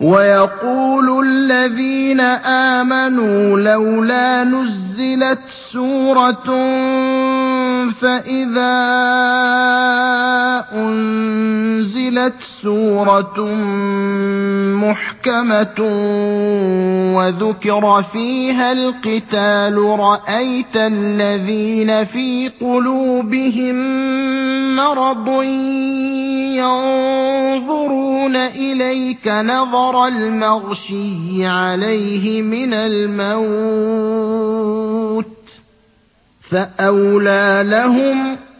وَيَقُولُ الَّذِينَ آمَنُوا لَوْلَا نُزِّلَتْ سُورَةٌ فَإِذَا أُنزِلَتْ سُورَةٌ مُّحْكَمَةٌ وَذُكِرَ فِيهَا الْقِتَالُ رَأَيْتَ الَّذِينَ فِي قُلُوبِهِم مَّرَضٌ يَنظُرُونَ إِلَيْكَ نَظَرَ الْمَغْشِيِّ عَلَيْهِ مِنَ الْمَوْتِ ۖ فَأَوْلَىٰ لَهُمْ